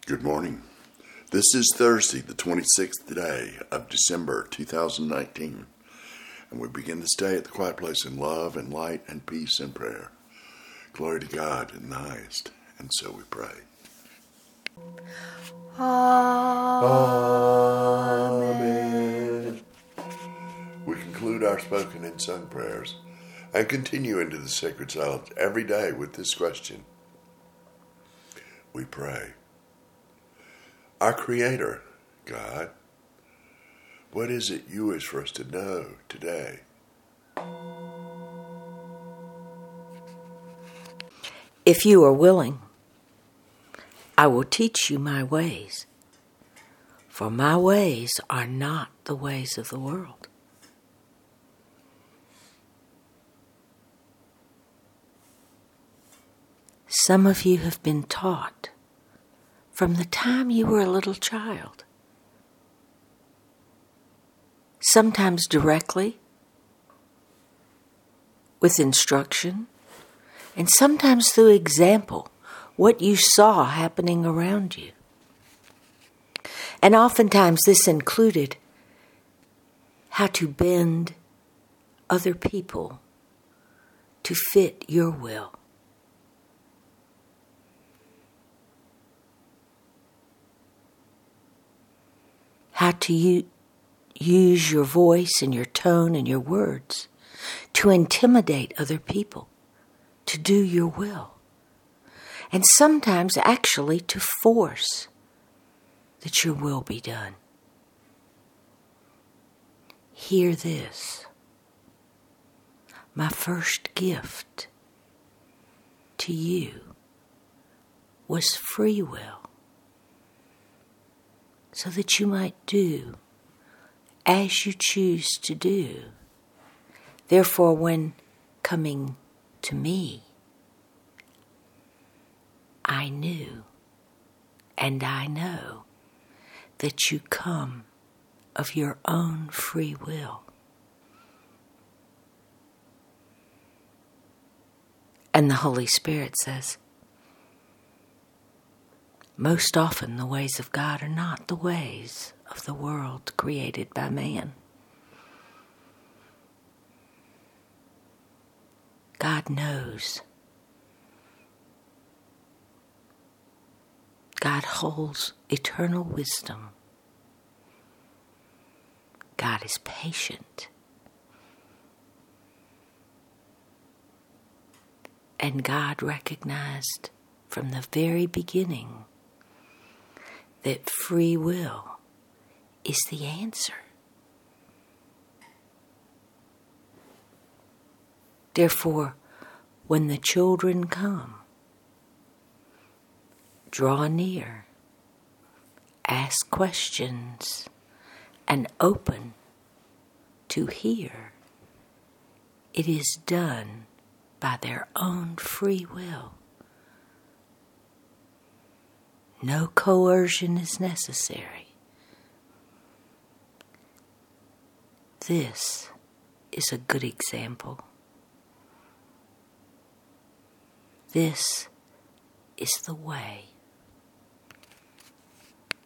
Good morning. This is Thursday, the 26th day of December 2019, and we begin this day at the quiet place in love and light and peace and prayer. Glory to God in the highest, and so we pray. Amen. We conclude our spoken and sung prayers and continue into the sacred silence every day with this question. We pray. Our Creator, God, what is it you wish for us to know today? If you are willing, I will teach you my ways, for my ways are not the ways of the world. Some of you have been taught from the time you were a little child, sometimes directly with instruction, and sometimes through example, what you saw happening around you. And oftentimes this included how to bend other people to fit your will. How to use your voice and your tone and your words to intimidate other people, to do your will, and sometimes actually to force that your will be done. Hear this. My first gift to you was free will, so that you might do as you choose to do. Therefore, when coming to me, I knew and I know that you come of your own free will. And the Holy Spirit says, most often the ways of God are not the ways of the world created by man. God knows. God holds eternal wisdom. God is patient. And God recognized from the very beginning that free will is the answer. Therefore, when the children come, draw near, ask questions, and open to hear. It is done by their own free will. No coercion is necessary. This is a good example. This is the way.